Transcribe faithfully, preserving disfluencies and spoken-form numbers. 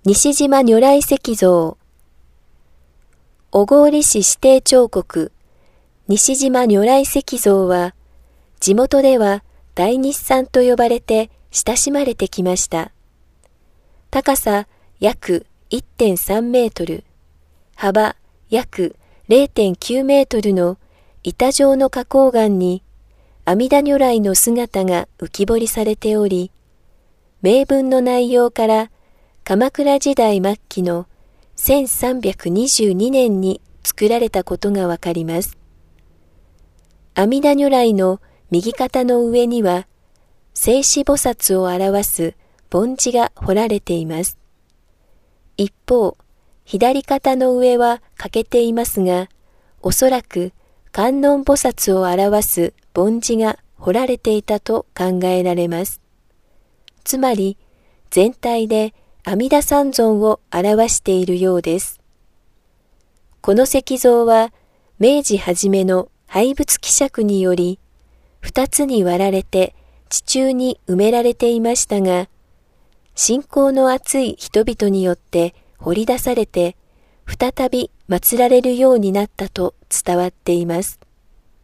西島如来石像。小郡市指定彫刻、西島如来石像は、地元では大日産と呼ばれて親しまれてきました。高さ約 いってんさんメートル、幅約 れいてんきゅうメートルの板状の花崗岩に阿弥陀如来の姿が浮き彫りされており、銘文の内容から鎌倉時代末期のせんさんびゃくにじゅうにねんに作られたことがわかります。阿弥陀如来の右肩の上には、勢至菩薩を表す梵字が彫られています。一方、左肩の上は欠けていますが、おそらく観音菩薩を表す梵字が彫られていたと考えられます。つまり、全体で阿弥陀三尊を表しているようです。この石像は、明治初めの廃仏希釈により、二つに割られて地中に埋められていましたが、信仰の厚い人々によって掘り出されて、再び祀られるようになったと伝わっています。